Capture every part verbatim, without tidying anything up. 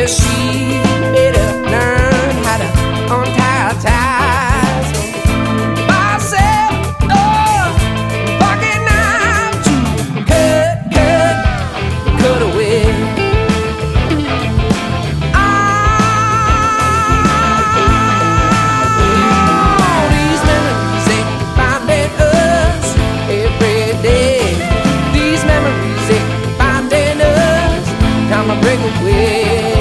Well, she better learn how to untie her ties. Bob said, oh, pocket knife to cut, cut, cut away. All these memories they binding us every day. These memories they binding us. Time to break away.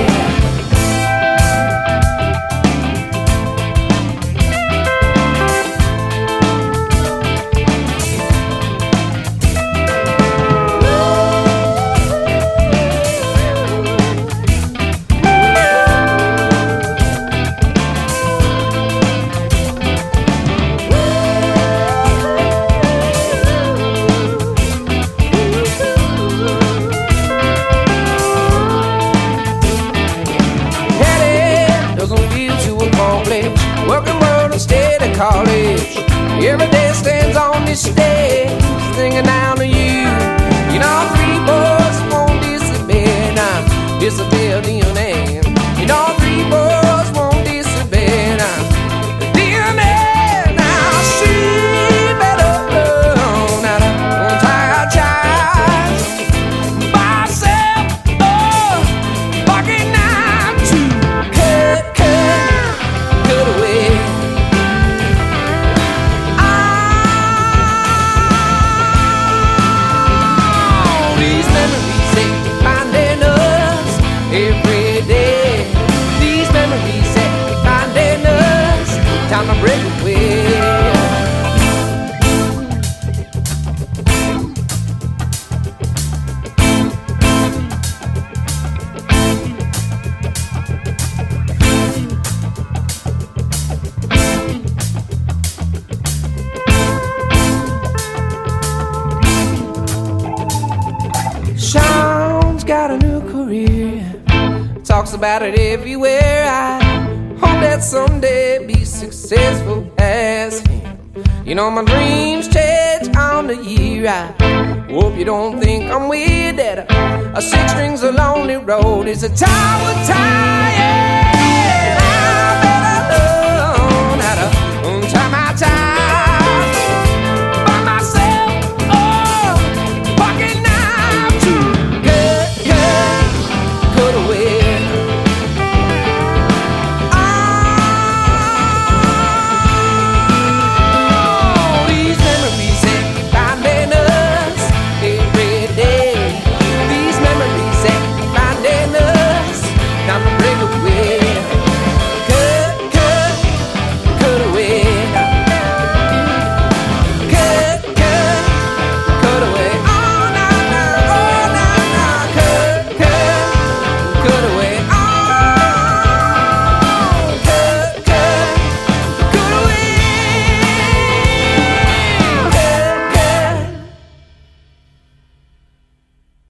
Working world instead of college. Every day stands on this stage, singing down to you. You know, three boys won't disappear now. Disappear D N A. You know, three boys won't disappear now. D N A. Now she better learn how to untie her ties. Buy herself a pocket knife to cut, cut, cut away. All these memories they binding us every day. These memories they binding us. Time to break away. Sean's got a new career, talks about it everywhere. I hope that someday be successful as him. You know, my dreams change on the year. I hope you don't think I'm weird that a, a six strings a lonely road is a tower time.